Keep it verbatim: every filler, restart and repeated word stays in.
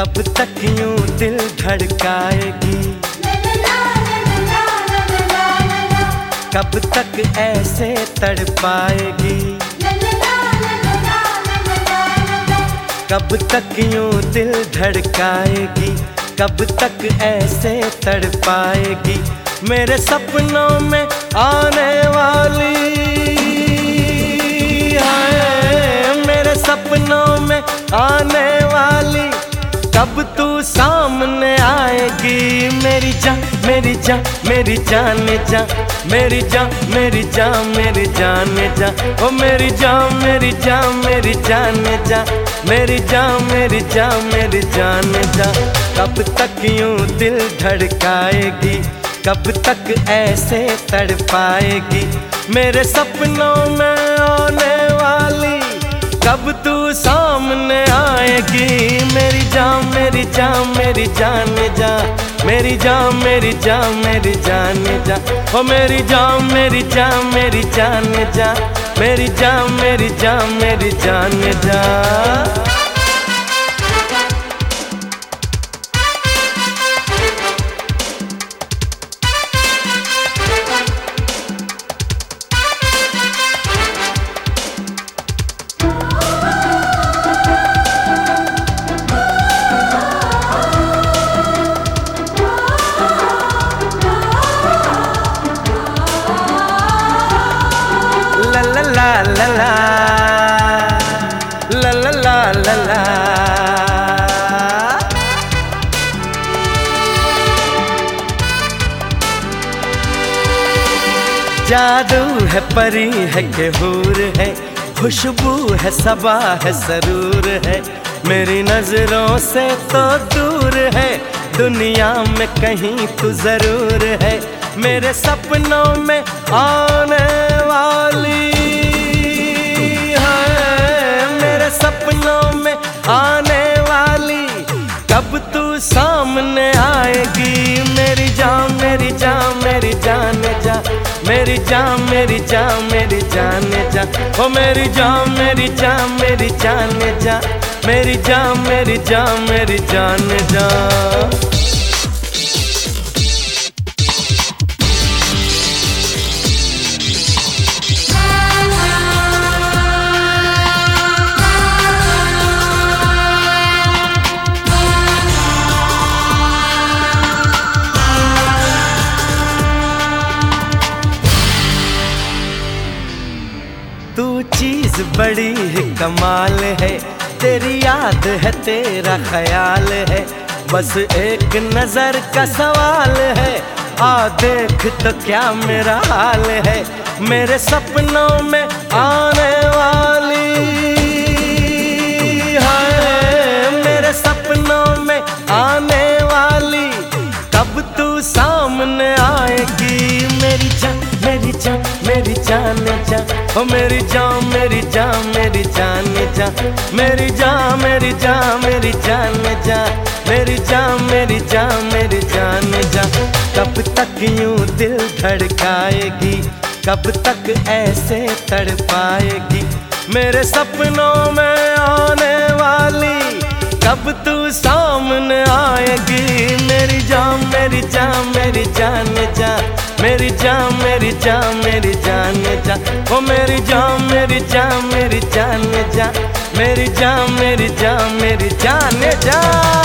कब तक यूं दिल धड़काएगी, कब तक ऐसे तड़पाएगी, कब तक यूं दिल धड़काएगी, कब तक ऐसे तड़पाएगी। मेरे सपनों में आने वाली है, मेरे सपनों में आने वाली, कब तू सामने आएगी। मेरी जान मेरी जान मेरी जान जा, मेरी जान मेरी जान मेरी जान जा, ओ मेरी जान मेरी जान मेरी जान जा, मेरी जान मेरी जान मेरी जान जा। कब तक यूं दिल धड़काएगी, कब तक ऐसे तड़पाएगी। मेरे सपनों में आने वाली, कब तू सामने आएगी। मेरी जान मेरी जान मेरी जान जा, मेरी जान मेरी जान मेरी जान जा, ओ मेरी जान मेरी जान मेरी जान जा, मेरी जान मेरी जान मेरी जान जा। La la la la la la la la, जादू है परी है के हूर है, खुशबू है सबा है सरूर है। मेरी नजरों से तो दूर है, दुनिया में कहीं तू जरूर है। मेरे सपनों में आने वाली, सपनों में आने वाली, कब तू सामने आएगी। मेरी जान मेरी जान मेरी जान जा, मेरी जान मेरी जान मेरी जान जा, ओ मेरी जान मेरी जान मेरी जान जा, मेरी जान मेरी जान मेरी जान जा। तू चीज बड़ी ही कमाल है, तेरी याद है तेरा ख्याल है, बस एक नजर का सवाल है। आ देख तो क्या मेरा हाल है। मेरे सपनों में आने वाली है, मेरे सपनों में आने वाली, कब तू सामने आएगी। मेरी जान मेरी जान मेरी जान जा, ओ मेरी जान मेरी जान मेरी जान जा, मेरी जान मेरी जान मेरी जान जा, मेरी जान मेरी जान मेरी जान जा। कब तक यूं दिल धड़काएगी, कब तक ऐसे तड़पाएगी। मेरे सपनों में आने वाली, कब तू सामने आएगी। मेरी जान मेरी जान मेरी जान जा, मेरी जान मेरी जान मेरी जान जा, ओ मेरी जान मेरी जान मेरी जान जा, मेरी जान मेरी जान मेरी जान जा।